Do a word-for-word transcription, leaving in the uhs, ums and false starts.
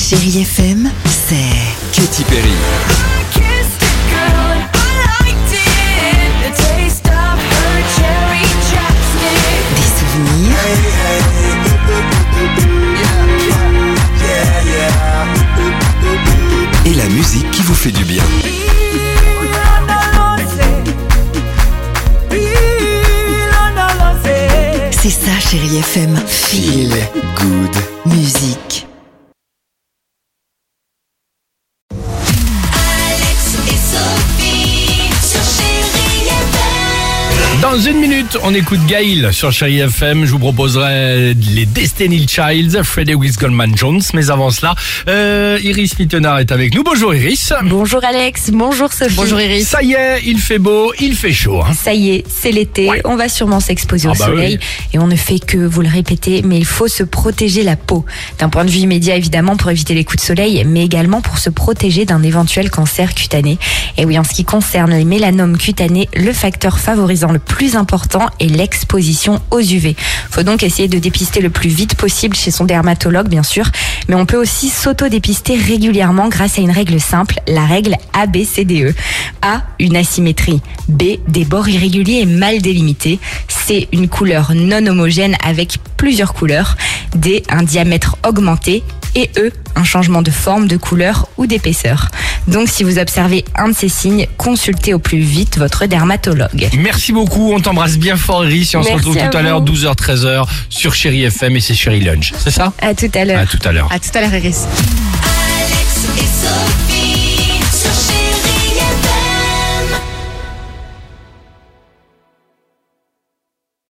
Chérie F M, c'est Katy Perry. des souvenirs, Et la musique qui vous fait du bien. c'est ça Chérie F M. Feel good. Musique. Dans une minute, on écoute Gaïl sur Chérie F M. Je vous proposerai les Destiny Childs, Frederick Goldman Jones. Mais avant cela, euh, Iris Mittenard est avec nous. Bonjour Iris. Bonjour Alex, bonjour Sophie. Bonjour Iris. Ça y est, il fait beau, il fait chaud. Hein. Ça y est, c'est l'été, Ouais. on va sûrement s'exposer Ah au bah soleil oui. et on ne fait que vous le répéter, mais il faut se protéger la peau. D'un point de vue immédiat évidemment pour éviter les coups de soleil, mais également pour se protéger d'un éventuel cancer cutané. Et oui, en ce qui concerne les mélanomes cutanés, le facteur favorisant le plus important est l'exposition aux U V. Faut donc essayer de dépister le plus vite possible chez son dermatologue bien sûr, mais on peut aussi s'auto-dépister régulièrement grâce à une règle simple, la règle A B C D E. A, une asymétrie. B, des bords irréguliers et mal délimités. C, une couleur non homogène avec plusieurs couleurs. D, un diamètre augmenté. Et E, un changement de forme, de couleur ou d'épaisseur. Donc si vous observez un de ces signes, consultez au plus vite votre dermatologue. Merci beaucoup, on t'embrasse bien fort Iris et on se Merci retrouve à tout à vous. l'heure, douze heures treize heures sur Chérie F M et c'est Chérie Lunch. C'est ça? À tout à l'heure. À tout à l'heure. À tout à l'heure Iris. Alex et Sophie sur Chérie.